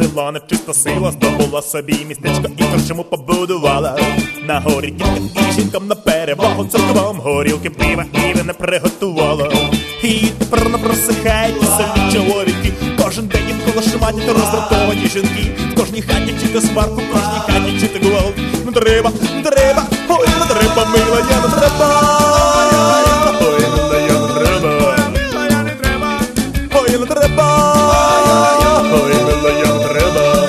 сила, нечиста сила здобула собі містечко і корчму побудувала. На горі дівкам і жінкам на перевагу, цілком горілки пива і не приготувала. І тепер не просихають самі чоловіки, кожен день їм колошматі та роздратовані жінки. В кожній хаті чути сварку, в кожній хаті чути гвалт. Не треба, не треба, ой, не треба, мила, я не треба. Ой, мила, я не треба. Ой, не треба. Ой, мила, я не треба.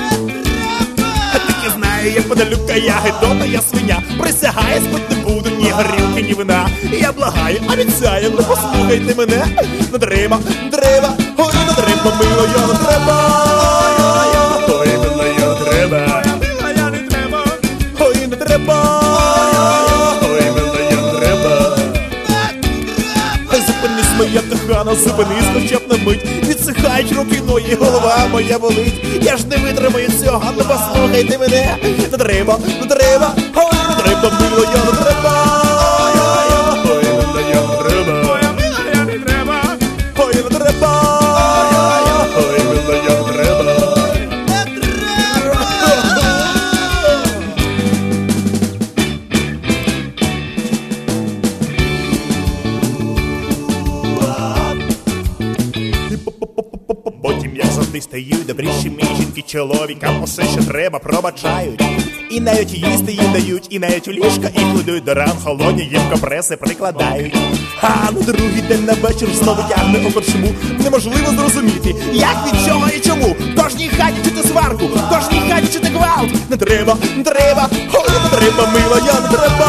А ти не знаю, як подалюка я гидота, я свиня. Присягаю, спить не буду ні горілки, ні вина. Я благаю, обіцяю, не послухайте мене. Не треба, не треба, ой, не треба, мила, я не треба. Ой, мила, я не треба. Ой, не треба. Ой, мила, я не треба. Зупинись, моя кохана, зупинись, хоча б на мить. Відсихають руки, ноги, голова моя болить. Я ж не витримаю цього, не послухайте мене. Не треба, не треба, ой, не треба, мило, я не треба. Ой, мило, я не треба. Ой, не треба. Ой, мило, я не треба. Потім, як завжди, стають добрішими жінки чоловікам усе, що треба, пробачають. І навіть їсти їм дають, і навіть у ліжка і кладуть до ран холодні, їм компреси прикладають. А на другий день на вечір знову тягне у корчму. Неможливо зрозуміти, як, від чого і чому. В кожній хаті чути сварку, в кожній хаті чути гвалт. Не треба, не треба, ой, не треба, мила, я не треба.